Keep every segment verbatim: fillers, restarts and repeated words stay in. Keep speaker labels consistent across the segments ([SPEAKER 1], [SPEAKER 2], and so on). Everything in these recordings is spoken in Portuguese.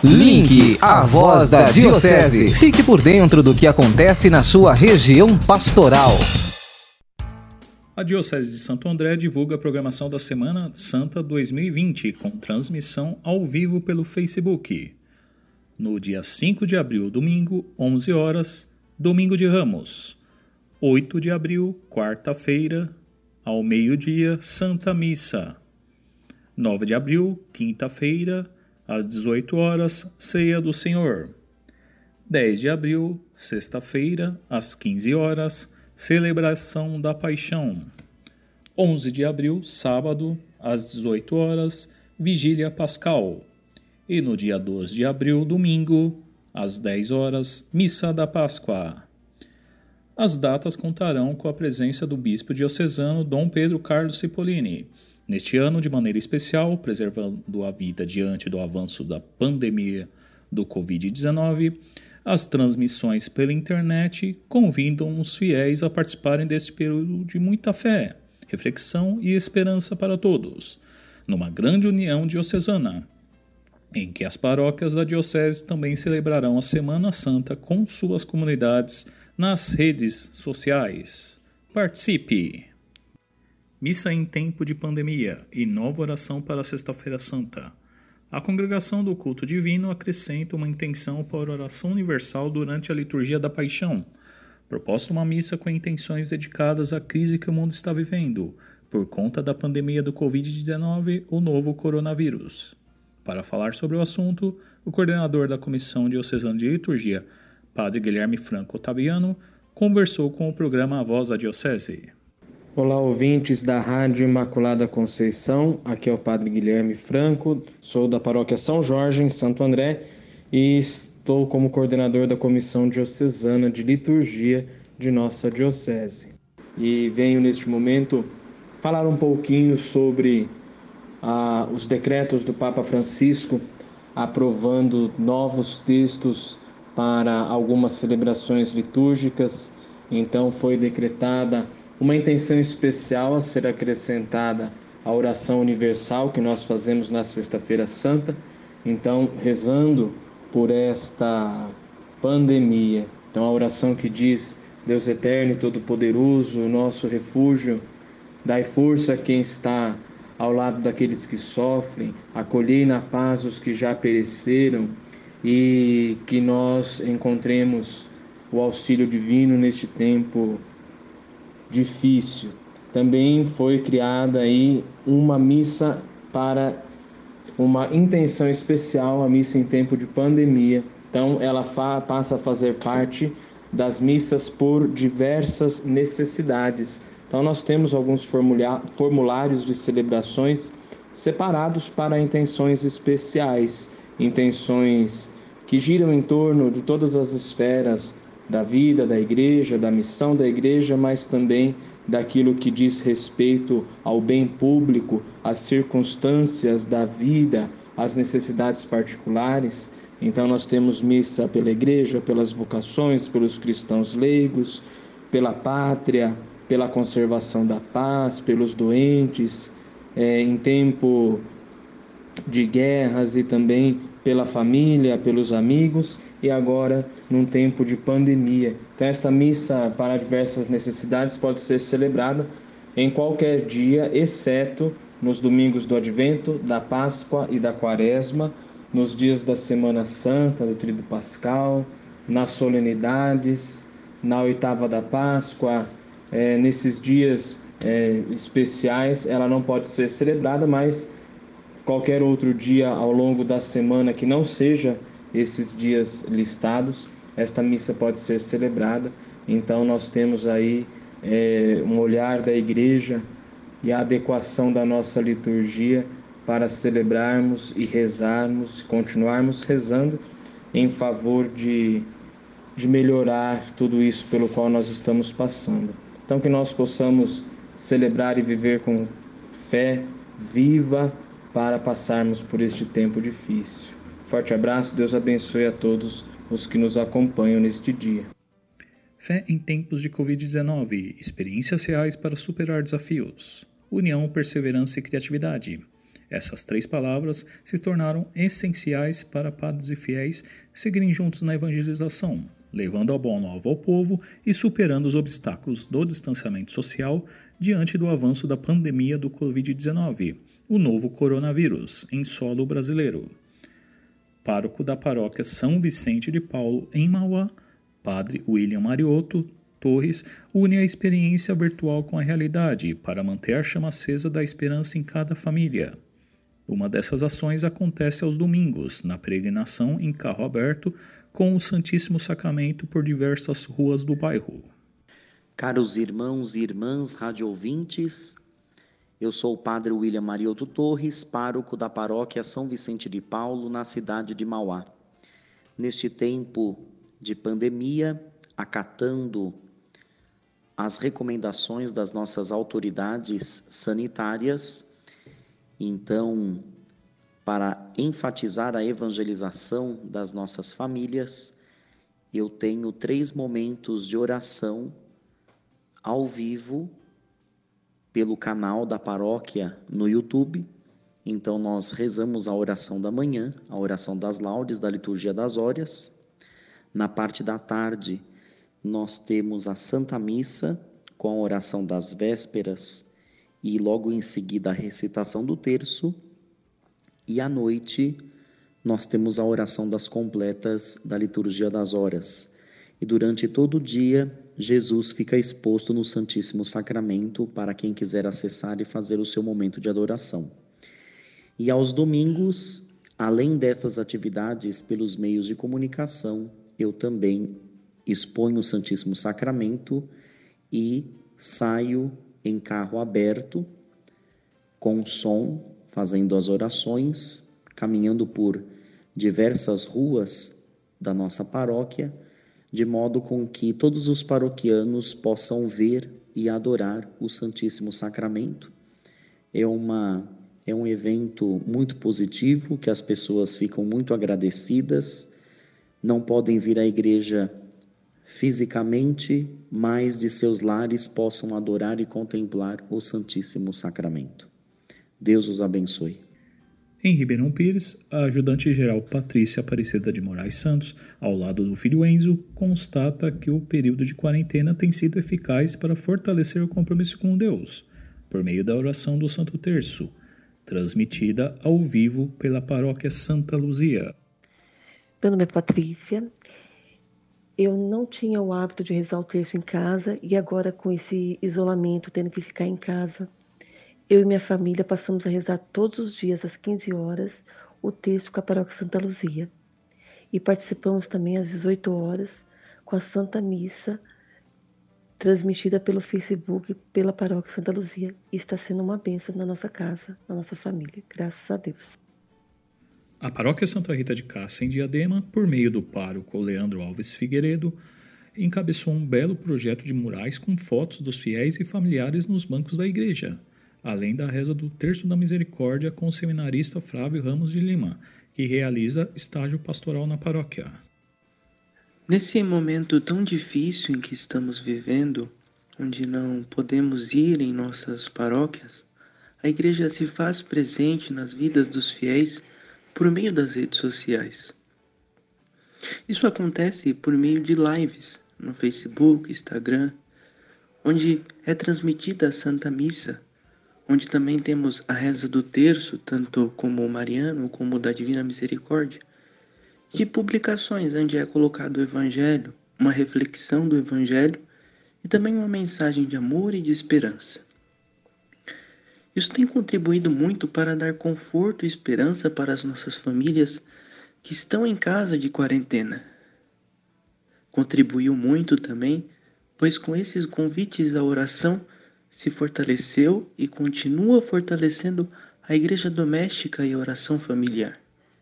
[SPEAKER 1] Link, a voz da Diocese. Fique por dentro do que acontece na sua região pastoral.
[SPEAKER 2] A Diocese de Santo André divulga a programação da Semana Santa dois mil e vinte, com transmissão ao vivo pelo Facebook. No dia cinco de abril, domingo, onze horas, Domingo de Ramos. oito de abril, quarta-feira, ao meio-dia, Santa Missa. nove de abril, quinta-feira, às dezoito horas, Ceia do Senhor. dez de abril, sexta-feira, às quinze horas, Celebração da Paixão. onze de abril, sábado, às dezoito horas, Vigília Pascal. E no dia doze de abril, domingo, às dez horas, Missa da Páscoa. As datas contarão com a presença do bispo diocesano Dom Pedro Carlos Cipollini. Neste ano, de maneira especial, preservando a vida diante do avanço da pandemia do covid dezenove, as transmissões pela internet convidam os fiéis a participarem deste período de muita fé, reflexão e esperança para todos, numa grande união diocesana, em que as paróquias da Diocese também celebrarão a Semana Santa com suas comunidades nas redes sociais. Participe! Missa em tempo de pandemia e nova oração para a Sexta-feira Santa. A Congregação do Culto Divino acrescenta uma intenção para a oração universal durante a liturgia da Paixão. Proposta uma missa com intenções dedicadas à crise que o mundo está vivendo, por conta da pandemia do covid dezenove, o novo coronavírus. Para falar sobre o assunto, o coordenador da Comissão Diocesana de Liturgia, Padre Guilherme Franco Ottaviano, conversou com o programa A Voz da Diocese.
[SPEAKER 3] Olá, ouvintes da Rádio Imaculada Conceição, aqui é o Padre Guilherme Franco, sou da Paróquia São Jorge, em Santo André, e estou como coordenador da Comissão Diocesana de Liturgia de nossa Diocese. E venho neste momento falar um pouquinho sobre ah, os decretos do Papa Francisco, aprovando novos textos para algumas celebrações litúrgicas. Então foi decretada uma intenção especial a ser acrescentada à oração universal que nós fazemos na Sexta-feira Santa. Então, rezando por esta pandemia. Então, a oração que diz: Deus eterno e todo-poderoso, nosso refúgio, dai força a quem está ao lado daqueles que sofrem, acolhei na paz os que já pereceram, e que nós encontremos o auxílio divino neste tempo difícil. Também foi criada aí uma missa para uma intenção especial, a missa em tempo de pandemia. Então ela fa- passa a fazer parte das missas por diversas necessidades. Então nós temos alguns formula- formulários de celebrações separados para intenções especiais, intenções que giram em torno de todas as esferas da vida da igreja, da missão da igreja, mas também daquilo que diz respeito ao bem público, às circunstâncias da vida, às necessidades particulares. Então nós temos missa pela igreja, pelas vocações, pelos cristãos leigos, pela pátria, pela conservação da paz, pelos doentes, é, em tempo de guerras, e também pela família, pelos amigos, e agora num tempo de pandemia. Então esta missa para diversas necessidades pode ser celebrada em qualquer dia, exceto nos domingos do Advento, da Páscoa e da Quaresma, nos dias da Semana Santa, do Tríduo Pascal, nas solenidades, na oitava da Páscoa, é, nesses dias é, especiais ela não pode ser celebrada, mas qualquer outro dia ao longo da semana que não seja esses dias listados, esta missa pode ser celebrada. Então nós temos aí é, um olhar da igreja e a adequação da nossa liturgia para celebrarmos e rezarmos, continuarmos rezando em favor de, de melhorar tudo isso pelo qual nós estamos passando. Então que nós possamos celebrar e viver com fé viva para passarmos por este tempo difícil. Forte abraço, Deus abençoe a todos os que nos acompanham neste dia.
[SPEAKER 2] Fé em tempos de covid dezenove, experiências reais para superar desafios, união, perseverança e criatividade. Essas três palavras se tornaram essenciais para padres e fiéis seguirem juntos na evangelização, levando a boa nova ao povo e superando os obstáculos do distanciamento social diante do avanço da pandemia do covid dezenove, o novo coronavírus, em solo brasileiro. Pároco da paróquia São Vicente de Paulo, em Mauá, Padre William Mariotto Torres, une a experiência virtual com a realidade para manter a chama acesa da esperança em cada família. Uma dessas ações acontece aos domingos, na peregrinação em carro aberto, com o Santíssimo Sacramento por diversas ruas do bairro.
[SPEAKER 4] Caros irmãos e irmãs radioouvintes, eu sou o Padre William Mariotto Torres, pároco da paróquia São Vicente de Paulo, na cidade de Mauá. Neste tempo de pandemia, acatando as recomendações das nossas autoridades sanitárias, então, para enfatizar a evangelização das nossas famílias, eu tenho três momentos de oração ao vivo pelo canal da paróquia no YouTube. Então, nós rezamos a oração da manhã, a oração das laudes da liturgia das horas. Na parte da tarde, nós temos a Santa Missa com a oração das vésperas e logo em seguida a recitação do terço. E à noite, nós temos a oração das completas da liturgia das horas. E durante todo o dia, Jesus fica exposto no Santíssimo Sacramento para quem quiser acessar e fazer o seu momento de adoração. E aos domingos, além dessas atividades pelos meios de comunicação, eu também exponho o Santíssimo Sacramento e saio em carro aberto, com som, fazendo as orações, caminhando por diversas ruas da nossa paróquia, de modo com que todos os paroquianos possam ver e adorar o Santíssimo Sacramento. É, uma, é um evento muito positivo, que as pessoas ficam muito agradecidas, não podem vir à igreja fisicamente, mas de seus lares possam adorar e contemplar o Santíssimo Sacramento. Deus os abençoe.
[SPEAKER 2] Em Ribeirão Pires, a ajudante-geral Patrícia Aparecida de Moraes Santos, ao lado do filho Enzo, constata que o período de quarentena tem sido eficaz para fortalecer o compromisso com Deus, por meio da oração do Santo Terço, transmitida ao vivo pela paróquia Santa Luzia.
[SPEAKER 5] Meu nome é Patrícia. Eu não tinha o hábito de rezar o terço em casa e agora com esse isolamento, tendo que ficar em casa, eu e minha família passamos a rezar todos os dias às quinze horas o terço com a paróquia Santa Luzia. E participamos também às dezoito horas com a Santa Missa, transmitida pelo Facebook pela paróquia Santa Luzia. E está sendo uma bênção na nossa casa, na nossa família, graças a Deus.
[SPEAKER 2] A paróquia Santa Rita de Cássia, em Diadema, por meio do pároco Leandro Alves Figueiredo, encabeçou um belo projeto de murais com fotos dos fiéis e familiares nos bancos da igreja, além da reza do Terço da Misericórdia com o seminarista Flávio Ramos de Lima, que realiza estágio pastoral na paróquia.
[SPEAKER 6] Nesse momento tão difícil em que estamos vivendo, onde não podemos ir em nossas paróquias, a igreja se faz presente nas vidas dos fiéis por meio das redes sociais. Isso acontece por meio de lives no Facebook, Instagram, onde é transmitida a Santa Missa, onde também temos a reza do terço, tanto como o mariano como o da Divina Misericórdia, de publicações onde é colocado o Evangelho, uma reflexão do Evangelho e também uma mensagem de amor e de esperança. Isso tem contribuído muito para dar conforto e esperança para as nossas famílias que estão em casa de quarentena. Contribuiu muito também, pois com esses convites à oração se fortaleceu e continua fortalecendo a igreja doméstica e a oração familiar.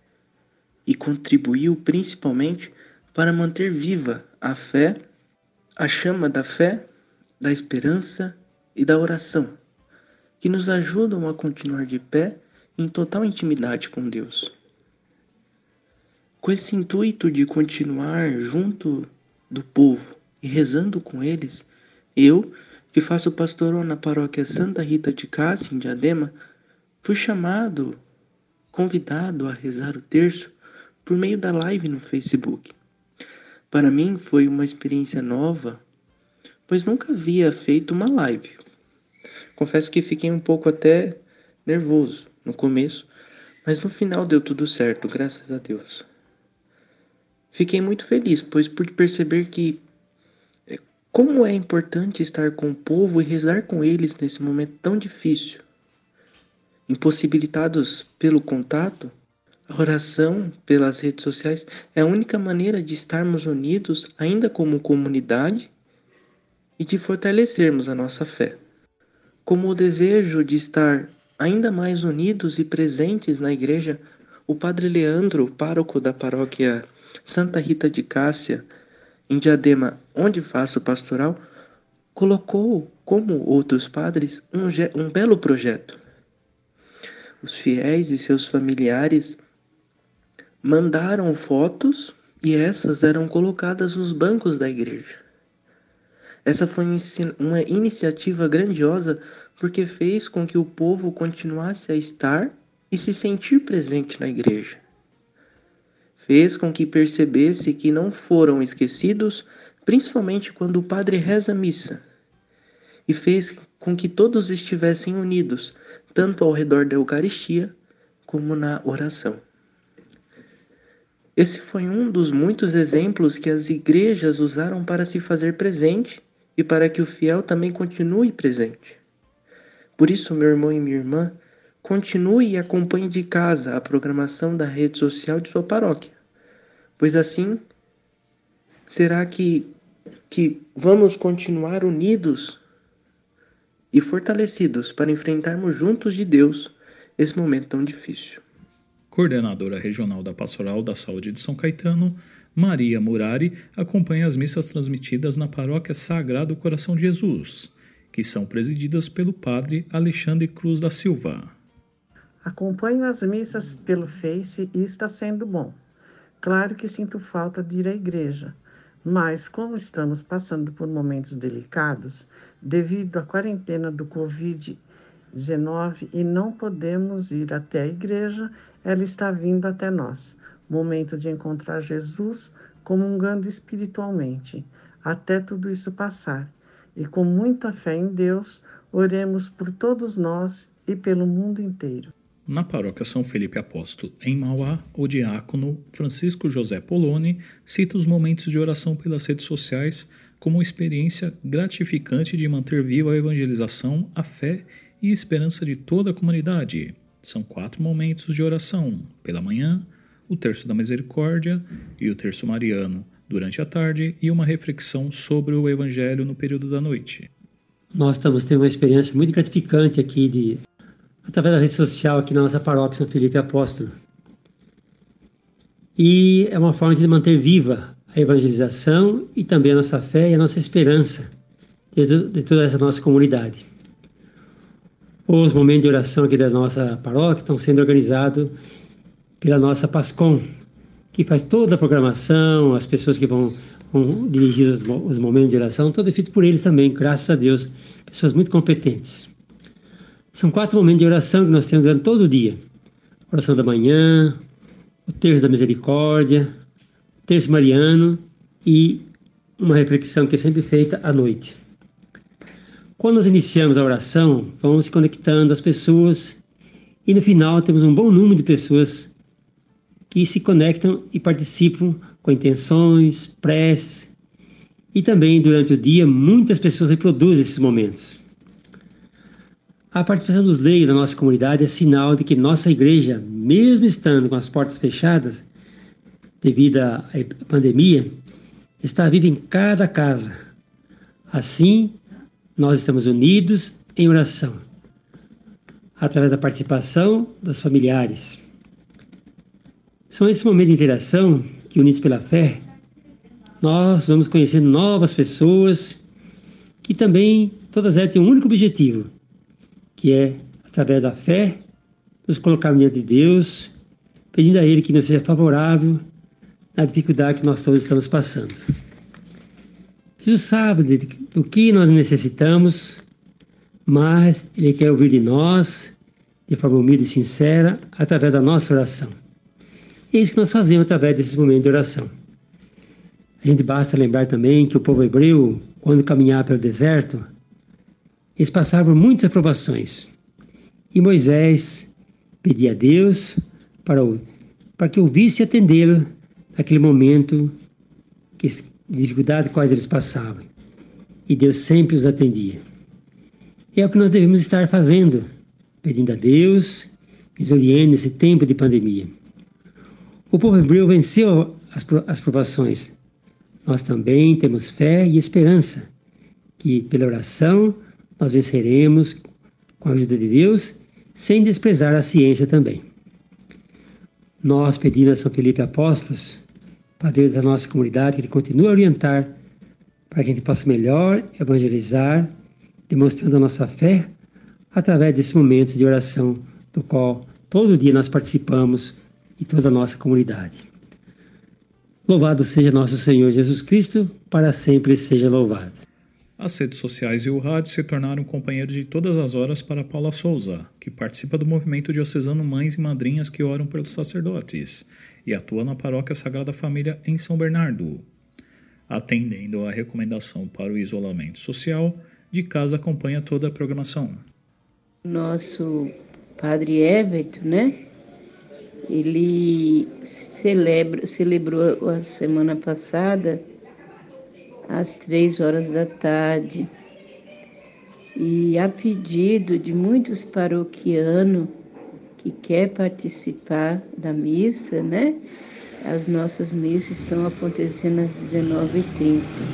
[SPEAKER 6] E contribuiu principalmente para manter viva a fé, a chama da fé, da esperança e da oração, que nos ajudam a continuar de pé em total intimidade com Deus. Com esse intuito de continuar junto do povo e rezando com eles, eu, que faço pastoral na paróquia Santa Rita de Cássia, em Diadema, fui chamado, convidado a rezar o terço por meio da live no Facebook. Para mim foi uma experiência nova, pois nunca havia feito uma live. Confesso que fiquei um pouco até nervoso no começo, mas no final deu tudo certo, graças a Deus. Fiquei muito feliz, pois pude perceber que como é importante estar com o povo e rezar com eles nesse momento tão difícil. Impossibilitados pelo contato, a oração pelas redes sociais é a única maneira de estarmos unidos ainda como comunidade e de fortalecermos a nossa fé. Como o desejo de estar ainda mais unidos e presentes na igreja, o Padre Leandro, pároco da paróquia Santa Rita de Cássia, em Diadema, onde faço pastoral, colocou, como outros padres, um, um belo projeto. Os fiéis e seus familiares mandaram fotos e essas eram colocadas nos bancos da igreja. Essa foi uma iniciativa grandiosa porque fez com que o povo continuasse a estar e se sentir presente na igreja. Fez com que percebesse que não foram esquecidos, principalmente quando o padre reza a missa. E fez com que todos estivessem unidos, tanto ao redor da Eucaristia, como na oração. Esse foi um dos muitos exemplos que as igrejas usaram para se fazer presente e para que o fiel também continue presente. Por isso, meu irmão e minha irmã, continue e acompanhe de casa a programação da rede social de sua paróquia, pois assim será que, que vamos continuar unidos e fortalecidos para enfrentarmos juntos de Deus esse momento tão difícil.
[SPEAKER 2] Coordenadora Regional da Pastoral da Saúde de São Caetano, Maria Murari, acompanha as missas transmitidas na Paróquia Sagrado Coração de Jesus, que são presididas pelo Padre Alexandre Cruz da Silva.
[SPEAKER 7] Acompanho as missas pelo Face e está sendo bom. Claro que sinto falta de ir à igreja, mas como estamos passando por momentos delicados, devido à quarentena do covid dezenove e não podemos ir até a igreja, ela está vindo até nós. Momento de encontrar Jesus comungando espiritualmente, até tudo isso passar. E com muita fé em Deus, oremos por todos nós e pelo mundo inteiro.
[SPEAKER 2] Na paróquia São Felipe Apóstolo, em Mauá, o diácono Francisco José Poloni cita os momentos de oração pelas redes sociais como uma experiência gratificante de manter viva a evangelização, a fé e a esperança de toda a comunidade. São quatro momentos de oração: pela manhã, o terço da misericórdia e o terço mariano durante a tarde e uma reflexão sobre o evangelho no período da noite.
[SPEAKER 8] Nós estamos tendo uma experiência muito gratificante aqui de através da rede social aqui na nossa paróquia São Felipe Apóstolo. E é uma forma de manter viva a evangelização e também a nossa fé e a nossa esperança de, de toda essa nossa comunidade. Os momentos de oração aqui da nossa paróquia estão sendo organizados pela nossa PASCOM, que faz toda a programação, as pessoas que vão, vão dirigir os, os momentos de oração, tudo é feito por eles também, graças a Deus, pessoas muito competentes. São quatro momentos de oração que nós temos durante todo o dia. Oração da manhã, o terço da misericórdia, o terço mariano e uma reflexão que é sempre feita à noite. Quando nós iniciamos a oração, vamos se conectando às pessoas e no final temos um bom número de pessoas que se conectam e participam com intenções, preces e também durante o dia muitas pessoas reproduzem esses momentos. A participação dos leigos da nossa comunidade é sinal de que nossa igreja, mesmo estando com as portas fechadas devido à pandemia, está viva em cada casa. Assim, nós estamos unidos em oração, através da participação dos familiares. São esses momentos de interação que, unidos pela fé, nós vamos conhecendo novas pessoas que também, todas elas têm um único objetivo, que é, através da fé, nos colocar diante de Deus, pedindo a Ele que nos seja favorável na dificuldade que nós todos estamos passando. Jesus sabe do que nós necessitamos, mas Ele quer ouvir de nós de forma humilde e sincera, através da nossa oração. É isso que nós fazemos através desses momentos de oração. A gente basta lembrar também que o povo hebreu, quando caminhava pelo deserto, eles passaram por muitas provações. E Moisés pedia a Deus para, o, para que ouvisse e atendê-lo naquele momento que, de dificuldade quais eles passavam. E Deus sempre os atendia. E é o que nós devemos estar fazendo, pedindo a Deus que nos oriente nesse tempo de pandemia. O povo hebreu venceu as, as provações. Nós também temos fé e esperança que, pela oração, nós venceremos com a ajuda de Deus, sem desprezar a ciência também. Nós pedimos a São Felipe Apóstolos, padroeiro da nossa comunidade, que ele continue a orientar para que a gente possa melhor evangelizar, demonstrando a nossa fé através desses momentos de oração do qual todo dia nós participamos e toda a nossa comunidade. Louvado seja nosso Senhor Jesus Cristo, para sempre seja louvado.
[SPEAKER 2] As redes sociais e o rádio se tornaram companheiros de todas as horas para Paula Souza, que participa do movimento diocesano Mães e Madrinhas que oram pelos sacerdotes e atua na Paróquia Sagrada Família em São Bernardo. Atendendo à recomendação para o isolamento social, de casa acompanha toda a programação.
[SPEAKER 9] Nosso padre Everton, né? Ele celebra, celebrou a semana passada às três horas da tarde. E a pedido de muitos paroquianos que quer participar da missa, né? As nossas missas estão acontecendo às dezenove e trinta.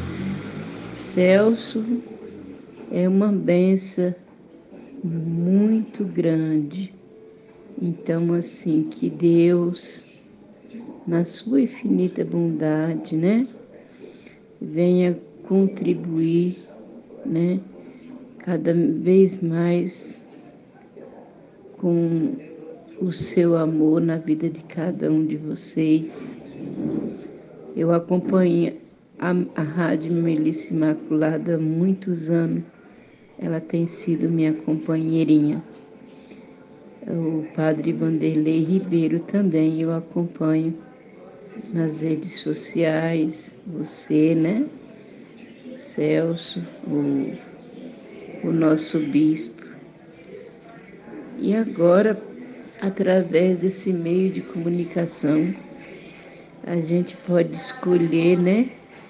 [SPEAKER 9] Celso é uma benção muito grande. Então, assim, que Deus, na sua infinita bondade, né, venha contribuir, né, cada vez mais com o seu amor na vida de cada um de vocês. Eu acompanho a, a Rádio Melissa Imaculada há muitos anos. Ela tem sido minha companheirinha. O padre Vanderlei Ribeiro também eu acompanho nas redes sociais, você, né? Celso, o, o nosso bispo. E agora, através desse meio de comunicação, a gente pode escolher, né?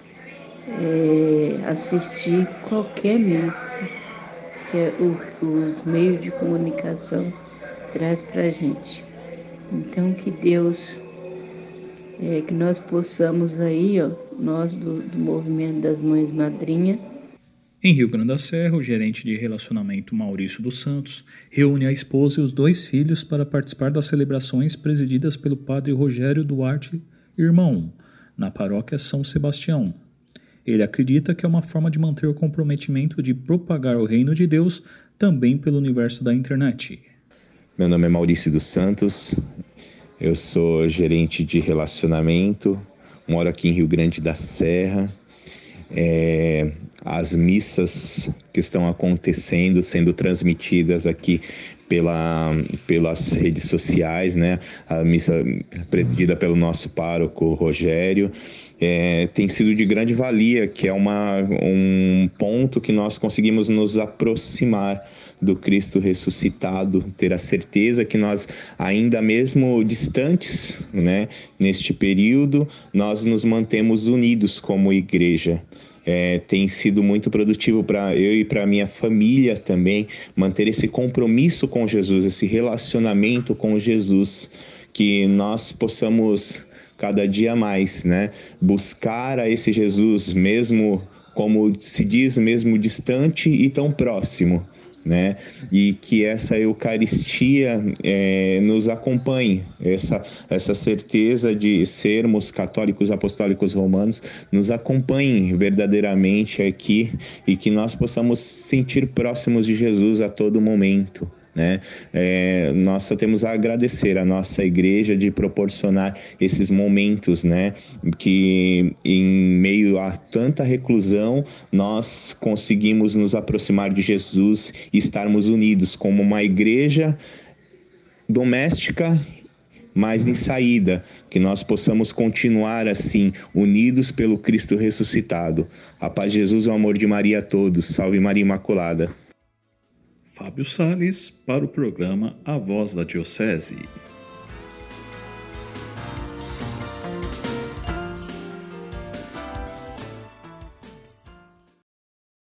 [SPEAKER 9] É, assistir qualquer missa que é o, os meios de comunicação traz para a gente. Então, que Deus, é, que nós possamos aí, ó, nós do, do Movimento das Mães Madrinha.
[SPEAKER 2] Em Rio Grande da Serra, o gerente de relacionamento Maurício dos Santos reúne a esposa e os dois filhos para participar das celebrações presididas pelo padre Rogério Duarte Irmão, na paróquia São Sebastião. Ele acredita que é uma forma de manter o comprometimento de propagar o reino de Deus também pelo universo da internet.
[SPEAKER 10] Meu nome é Maurício dos Santos, eu sou gerente de relacionamento, moro aqui em Rio Grande da Serra. É, as missas que estão acontecendo, sendo transmitidas aqui pela, pelas redes sociais, né? A missa presidida pelo nosso pároco Rogério, é, tem sido de grande valia, que é uma, um ponto que nós conseguimos nos aproximar do Cristo ressuscitado, ter a certeza que nós, ainda mesmo distantes, né, neste período, nós nos mantemos unidos como igreja. É, tem sido muito produtivo para eu e para minha família também, manter esse compromisso com Jesus, esse relacionamento com Jesus, que nós possamos cada dia mais, né, buscar a esse Jesus, mesmo, como se diz, mesmo distante e tão próximo, né? E que essa Eucaristia é, nos acompanhe, essa, essa certeza de sermos católicos apostólicos romanos nos acompanhe verdadeiramente aqui e que nós possamos sentir próximos de Jesus a todo momento, né? É, nós só temos a agradecer a nossa igreja de proporcionar esses momentos, né? Que em meio a tanta reclusão nós conseguimos nos aproximar de Jesus e estarmos unidos como uma igreja doméstica, mas em saída, que nós possamos continuar assim, unidos pelo Cristo ressuscitado. A paz de Jesus e o amor de Maria a todos. Salve Maria Imaculada.
[SPEAKER 2] Fábio Salles para o programa A Voz da Diocese.